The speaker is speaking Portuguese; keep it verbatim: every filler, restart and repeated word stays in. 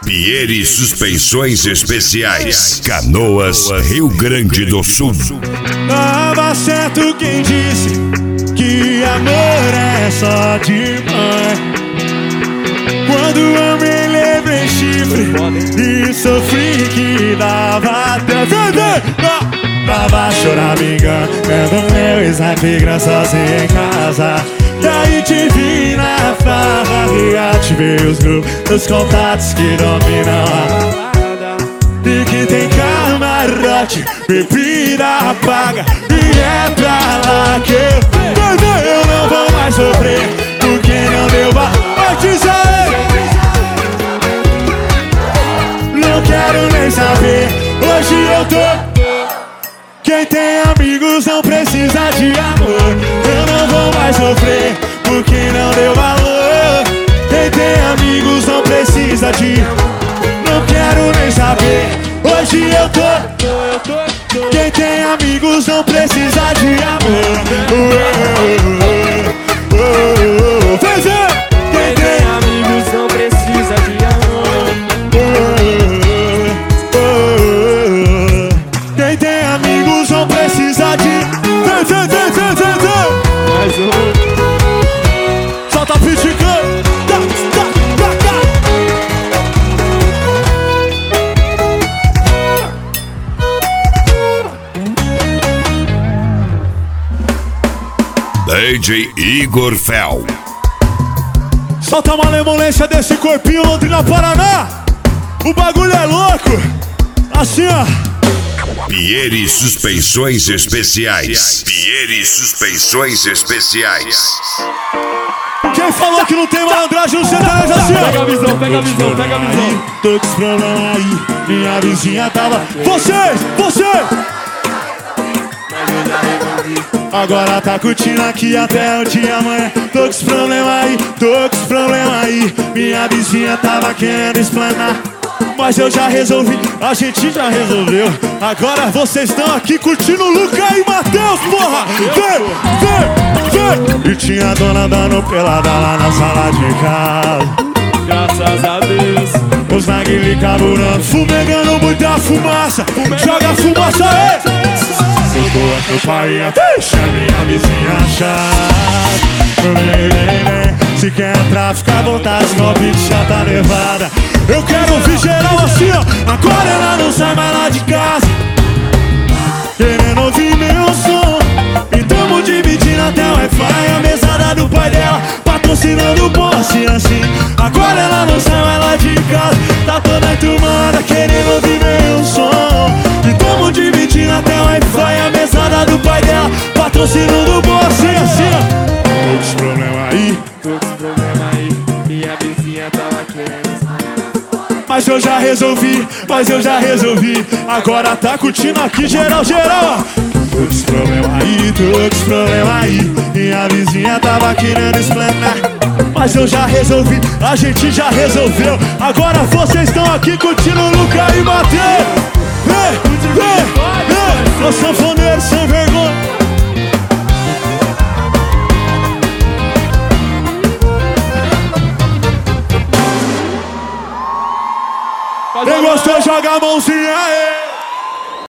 Pieri Suspensões Especiais, Canoas, Rio Grande do Sul. Tava certo quem disse que amor é só de mãe. Quando amei, levei chifre e sofri que dava até vender. Tava chorando, me engano, vendo meu ex-amiga sozinho em casa. E aí te vi na farra, reativei os grupos, os contatos que dominam a balada. E que tem camarote, bebida paga, e é pra lá que eu vou. Eu não vou mais sofrer, porque não deu valor, diz aí. Não quero nem saber, hoje eu tô. Quem tem amigos não precisa de amor. Eu não vou mais sofrer, porque não deu valor. Quem tem amigos não precisa de. Não quero nem saber, hoje eu tô. Quem tem amigos não precisa de amor. Fez é. Quem tem amigos não precisa de amor. Quem tem amigos não precisa de. Vem, vem, vem, vem, vem, vem. Mais um. Solta a pitica. Tá, tá, tá, tá. D J Igor Fel. Solta uma malemolência desse corpinho, Londrina, Paraná. O bagulho é louco. Assim, ó. Pieri Suspensões Especiais. Pieri Suspensões Especiais. Quem falou que não tem malandragem no sertanejo assim? Pega a visão, pega a visão, pega a visão. Tô com esse problema aí, minha vizinha tava. Vocês, vocês! Agora tá curtindo aqui até o dia amanhã. Tô com esse problema aí, tô com esse problema aí. Minha vizinha tava querendo explanar, mas eu já resolvi, a gente já resolveu. Agora vocês estão aqui curtindo Luca e Matheus, porra! Vem, vem, vem! E tinha a dona dando pelada lá na sala de casa. Graças a Deus. Os naguilha carburando, fumegando muita fumaça. Joga fumaça aí! Socorro meu pai, deixa minha vizinha chata. Se quer entrar, fica à vontade, senão o beat já tá nevada. Eu quero ouvir geral assim, ó. Agora ela não sai mais lá de casa, querendo ouvir meu som. E tamo dividindo até o Wi-Fi, a mesada do pai dela, patrocinando o boss assim. Agora ela não sai mais lá de casa, tá toda enturmada, querendo ouvir meu som. E tamo dividindo até o Wi-Fi, a mesada do pai dela, patrocinando o boss assim, ó. Tô com esse problema aí, Tô com esse problema aí. Minha vizinha tava querendo. mas eu já resolvi, mas eu já resolvi. Agora tá curtindo aqui geral, geral. Tô com esse problema aí, tô com esse problema aí. Minha vizinha tava querendo explanar, mas eu já resolvi, a gente já resolveu. Agora vocês estão aqui curtindo Luca e Matheus. Vem, vem, vem. Ô sanfoneiro sem vergonha. Quem gostou, joga a mãozinha aí.